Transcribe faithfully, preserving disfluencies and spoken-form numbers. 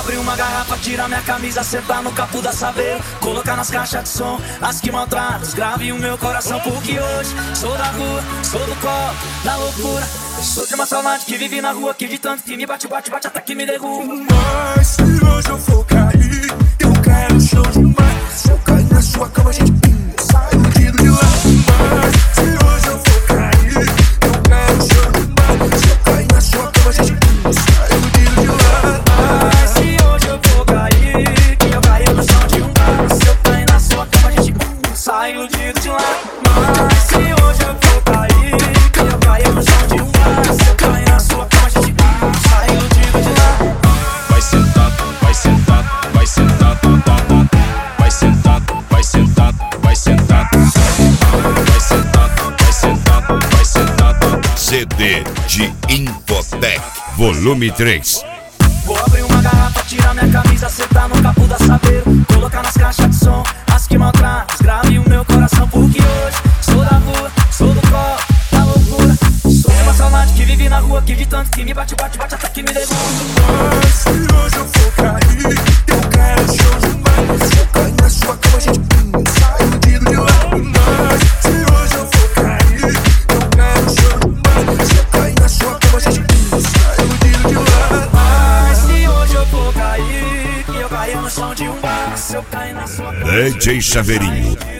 abrir uma garrafa, tirar minha camisa, sentar no capô da Saveiro, colocar nas caixas de som as que maltratam, grave o meu coração, porque hoje sou da rua, sou do colo, da loucura. Sou de uma saudade que vive na rua, que de tanto que me bate, bate, bate até que me derruba. Mas se hoje eu for cair, eu caio no chão demais. Se eu cair na sua cama, a gente sai iludido de lá. Mas se hoje eu for cair, eu caio no chão demais. Se eu cair na sua cama, a gente sai iludido de lá. Mas se hoje eu for cair, que eu caio no chão de um bar. Se eu cair na sua cama, a gente sai iludido de lá. Mas se hoje eu for cair, que eu caio no chão de um bar. Se eu cair na sua cama, a gente sai iludido de lá. Vai sentar, vai sentar, vai sentar, vai sentar, vai sentar, vai sentar, vai sentar, vai sentar, vai sentar. C D de Infotec, volume três. Vou abrir uma garrafa, tirar minha camisa, sentar no capô da Saveiro, colocar nas caixas de som as que maltratam, grave o meu coração, porque hoje sou da rua, sou do colo, da loucura. Sou de uma saudade que vive na rua, que de tanto que me bate, bate, bate até que me derruba. Mas se hoje eu for cair, eu caio no chão demais. Se eu cair na sua cama, a gente sai iludido de lá. Mas se hoje eu for cair, eu caio no chão demais. Se eu cair na sua cama, a gente sai iludido de lá. Mas se hoje eu for cair, que eu caio no chão de um bar. Se eu cair na sua cama, D J Chaveirinho,